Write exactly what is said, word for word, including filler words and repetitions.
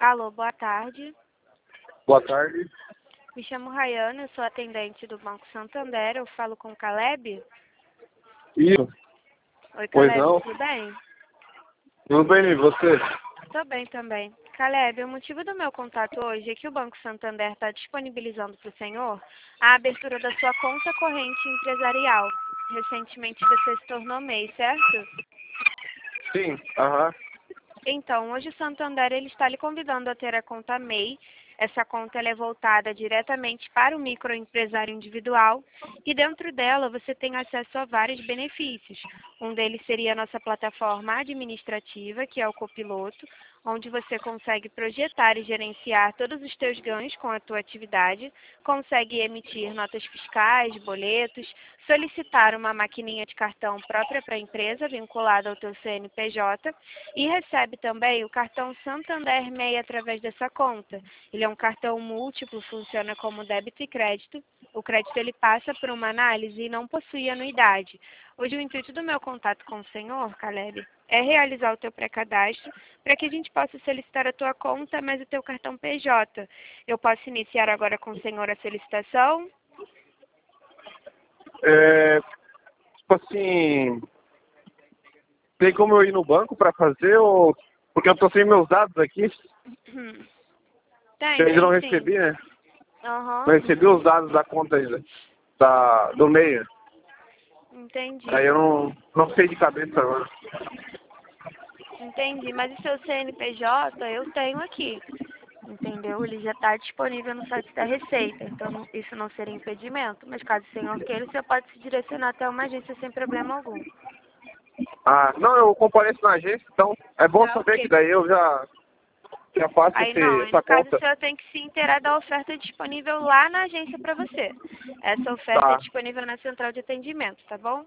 Alô, boa tarde. Boa tarde. Me chamo Rayana, eu sou atendente do Banco Santander. Eu falo com o Caleb? Isso. Oi, Pois Caleb, não? tudo bem? Tudo bem, e você? Tô bem também. Caleb, o motivo do meu contato hoje é que o Banco Santander está disponibilizando para o senhor a abertura da sua conta corrente empresarial. Recentemente você se tornou M E I, certo? Sim, aham. Então, hoje o Santander ele está lhe convidando a ter a conta M E I. Essa conta ela é voltada diretamente para o microempresário individual e dentro dela você tem acesso a vários benefícios. Um deles seria a nossa plataforma administrativa, que é o Copiloto, onde você consegue projetar e gerenciar todos os teus ganhos com a tua atividade, consegue emitir notas fiscais, boletos, solicitar uma maquininha de cartão própria para a empresa, vinculada ao teu C N P J, e recebe também o cartão Santander M E I através dessa conta. Ele é um cartão múltiplo, funciona como débito e crédito. O crédito ele passa por uma análise e não possui anuidade. Hoje o intuito do meu contato com o senhor, Caleb, é realizar o teu pré-cadastro para que a gente possa solicitar a tua conta, mas o teu cartão P J. Eu posso iniciar agora com o senhor a solicitação? É, tipo assim, tem como eu ir no banco para fazer ou... Porque eu tô sem meus dados aqui, Tem, eu ainda não tem sim. recebi, né? Aham, Não recebi os dados da conta ainda, da, do meio. entendi. Aí eu não, não sei de cabeça agora. Entendi, mas o seu C N P J eu tenho aqui, entendeu? Ele já está disponível no site da Receita, então não- isso não seria impedimento, mas caso o senhor queira, você pode se direcionar até uma agência sem problema algum. Ah, não, eu compareço na agência, então é bom Tá, saber ok. que daí eu já, já faço Aí não, esse, aí essa no caso o conta. senhor tem que se inteirar da oferta disponível lá na agência para você. Essa oferta é Tá. disponível na central de atendimento, tá bom?